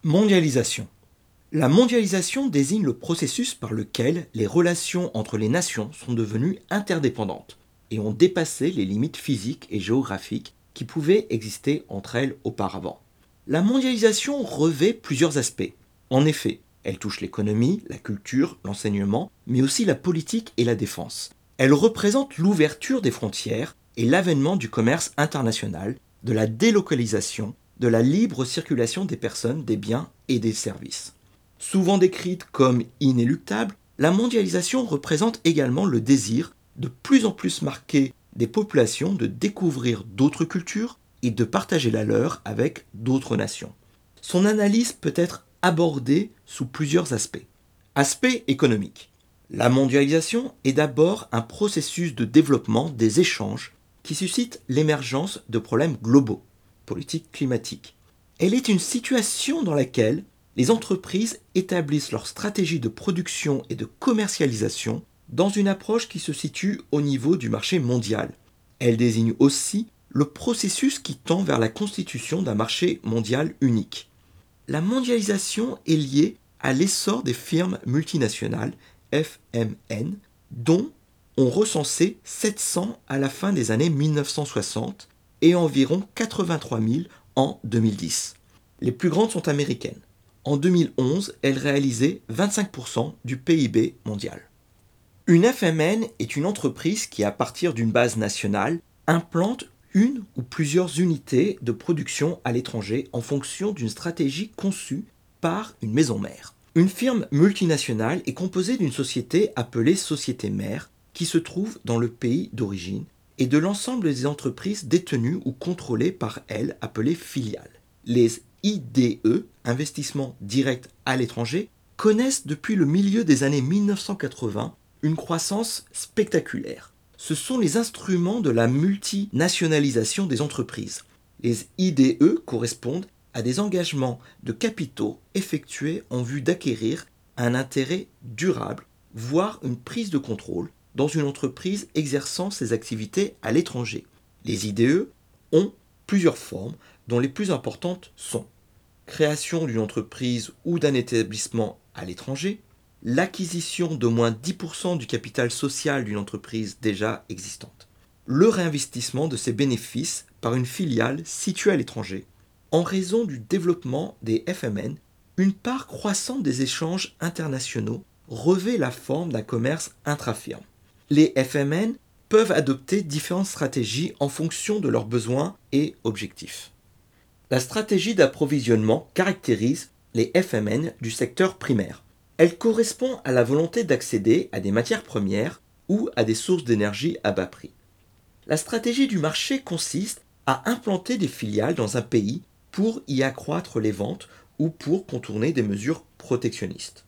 Mondialisation. La mondialisation désigne le processus par lequel les relations entre les nations sont devenues interdépendantes et ont dépassé les limites physiques et géographiques qui pouvaient exister entre elles auparavant. La mondialisation revêt plusieurs aspects. En effet, elle touche l'économie, la culture, l'enseignement, mais aussi la politique et la défense. Elle représente l'ouverture des frontières et l'avènement du commerce international, de la délocalisation, de la libre circulation des personnes, des biens et des services. Souvent décrite comme inéluctable, la mondialisation représente également le désir de plus en plus marqué des populations de découvrir d'autres cultures et de partager la leur avec d'autres nations. Son analyse peut être abordée sous plusieurs aspects. Aspect économique. La mondialisation est d'abord un processus de développement des échanges qui suscite l'émergence de problèmes globaux, politique climatique. Elle est une situation dans laquelle les entreprises établissent leur stratégie de production et de commercialisation dans une approche qui se situe au niveau du marché mondial. Elle désigne aussi le processus qui tend vers la constitution d'un marché mondial unique. La mondialisation est liée à l'essor des firmes multinationales, FMN, dont on recensait 700 à la fin des années 1960 et environ 83 000 en 2010. Les plus grandes sont américaines. En 2011, elles réalisaient 25% du PIB mondial. Une FMN est une entreprise qui, à partir d'une base nationale, implante une ou plusieurs unités de production à l'étranger en fonction d'une stratégie conçue par une maison mère. Une firme multinationale est composée d'une société appelée société mère qui se trouve dans le pays d'origine et de l'ensemble des entreprises détenues ou contrôlées par elle appelées filiales. Les IDE, investissements directs à l'étranger, connaissent depuis le milieu des années 1980 une croissance spectaculaire. Ce sont les instruments de la multinationalisation des entreprises. Les IDE correspondent à des engagements de capitaux effectués en vue d'acquérir un intérêt durable, voire une prise de contrôle dans une entreprise exerçant ses activités à l'étranger. Les IDE ont plusieurs formes, dont les plus importantes sont création d'une entreprise ou d'un établissement à l'étranger, l'acquisition d'au moins 10% du capital social d'une entreprise déjà existante, le réinvestissement de ses bénéfices par une filiale située à l'étranger. En raison du développement des FMN, une part croissante des échanges internationaux revêt la forme d'un commerce intra-firme. Les FMN peuvent adopter différentes stratégies en fonction de leurs besoins et objectifs. La stratégie d'approvisionnement caractérise les FMN du secteur primaire. Elle correspond à la volonté d'accéder à des matières premières ou à des sources d'énergie à bas prix. La stratégie du marché consiste à implanter des filiales dans un pays pour y accroître les ventes ou pour contourner des mesures protectionnistes.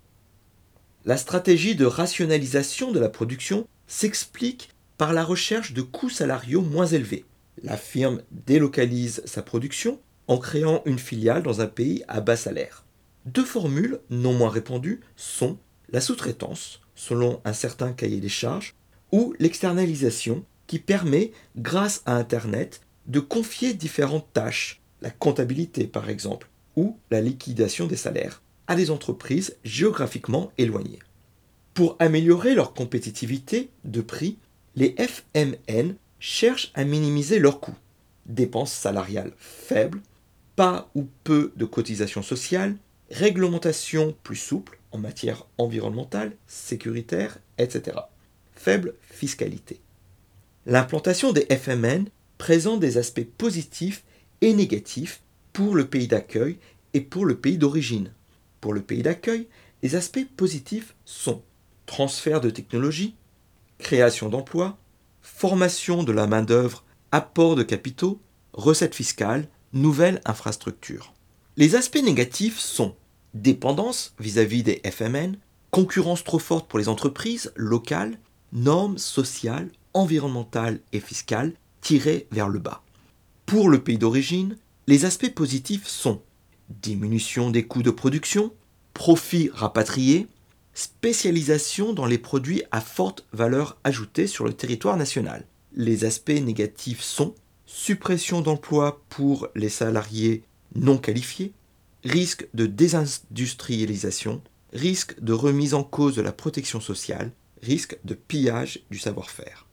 La stratégie de rationalisation de la production s'explique par la recherche de coûts salariaux moins élevés. La firme délocalise sa production en créant une filiale dans un pays à bas salaire. Deux formules non moins répandues sont la sous-traitance, selon un certain cahier des charges, ou l'externalisation, qui permet, grâce à Internet, de confier différentes tâches, la comptabilité par exemple, ou la liquidation des salaires, à des entreprises géographiquement éloignées. Pour améliorer leur compétitivité de prix, les FMN cherchent à minimiser leurs coûts. Dépenses salariales faibles, pas ou peu de cotisations sociales, réglementation plus souple en matière environnementale, sécuritaire, etc. Faible fiscalité. L'implantation des FMN présente des aspects positifs et négatifs pour le pays d'accueil et pour le pays d'origine. Pour le pays d'accueil, les aspects positifs sont transfert de technologie, création d'emplois, formation de la main-d'œuvre, apport de capitaux, recettes fiscales, nouvelles infrastructures. Les aspects négatifs sont dépendance vis-à-vis des FMN, concurrence trop forte pour les entreprises locales, normes sociales, environnementales et fiscales tirées vers le bas. Pour le pays d'origine, les aspects positifs sont diminution des coûts de production, profits rapatriés, spécialisation dans les produits à forte valeur ajoutée sur le territoire national. Les aspects négatifs sont suppression d'emplois pour les salariés non qualifiés, risque de désindustrialisation, risque de remise en cause de la protection sociale, risque de pillage du savoir-faire.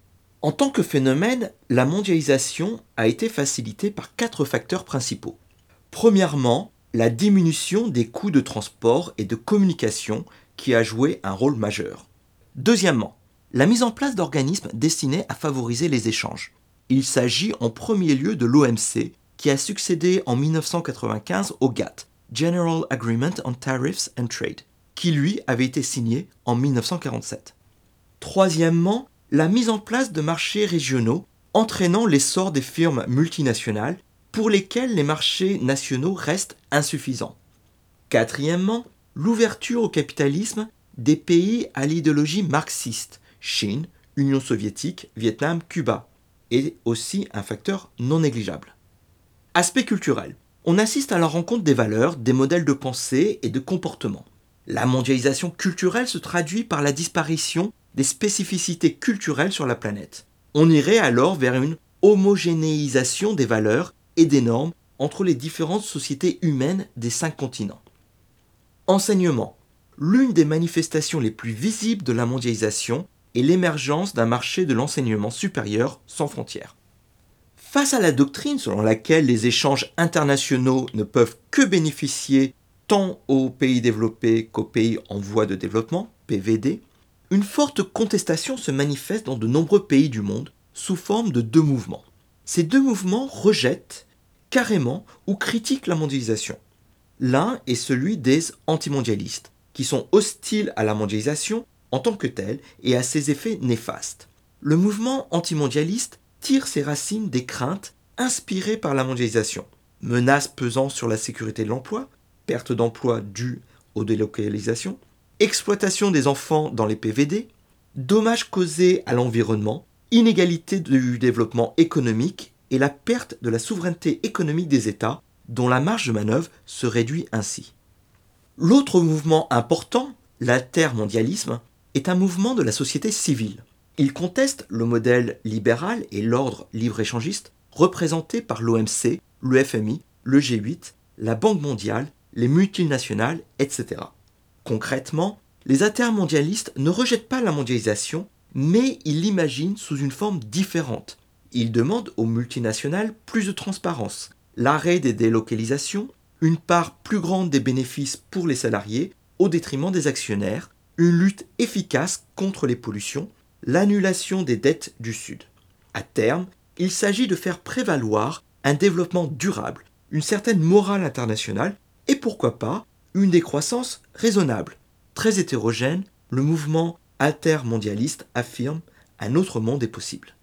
En tant que phénomène, la mondialisation a été facilitée par 4 facteurs principaux. Premièrement, la diminution des coûts de transport et de communication qui a joué un rôle majeur. Deuxièmement, la mise en place d'organismes destinés à favoriser les échanges. Il s'agit en premier lieu de l'OMC, qui a succédé en 1995 au GATT, General Agreement on Tariffs and Trade, qui lui avait été signé en 1947. Troisièmement, la mise en place de marchés régionaux entraînant l'essor des firmes multinationales pour lesquelles les marchés nationaux restent insuffisants. Quatrièmement, l'ouverture au capitalisme des pays à l'idéologie marxiste, Chine, Union soviétique, Vietnam, Cuba, est aussi un facteur non négligeable. Aspect culturel. On assiste à la rencontre des valeurs, des modèles de pensée et de comportement. La mondialisation culturelle se traduit par la disparition des spécificités culturelles sur la planète. On irait alors vers une homogénéisation des valeurs et des normes entre les différentes sociétés humaines des 5 continents. Enseignement. L'une des manifestations les plus visibles de la mondialisation est l'émergence d'un marché de l'enseignement supérieur sans frontières. Face à la doctrine selon laquelle les échanges internationaux ne peuvent que bénéficier tant aux pays développés qu'aux pays en voie de développement, PVD, une forte contestation se manifeste dans de nombreux pays du monde sous forme de 2 mouvements. Ces 2 mouvements rejettent carrément ou critiquent la mondialisation. L'un est celui des antimondialistes, qui sont hostiles à la mondialisation en tant que telle et à ses effets néfastes. Le mouvement antimondialiste tire ses racines des craintes inspirées par la mondialisation. Menaces pesant sur la sécurité de l'emploi, perte d'emploi due aux délocalisations, exploitation des enfants dans les PVD, dommages causés à l'environnement, inégalité du développement économique et la perte de la souveraineté économique des États, dont la marge de manœuvre se réduit ainsi. L'autre mouvement important, l'altermondialisme, est un mouvement de la société civile. Il conteste le modèle libéral et l'ordre libre-échangiste représenté par l'OMC, le FMI, le G8, la Banque mondiale, les multinationales, etc. Concrètement, les altermondialistes ne rejettent pas la mondialisation, mais ils l'imaginent sous une forme différente. Ils demandent aux multinationales plus de transparence, l'arrêt des délocalisations, une part plus grande des bénéfices pour les salariés au détriment des actionnaires, une lutte efficace contre les pollutions, l'annulation des dettes du Sud. À terme, il s'agit de faire prévaloir un développement durable, une certaine morale internationale et pourquoi pas une décroissance raisonnable. Très hétérogène, le mouvement altermondialiste affirme un autre monde est possible.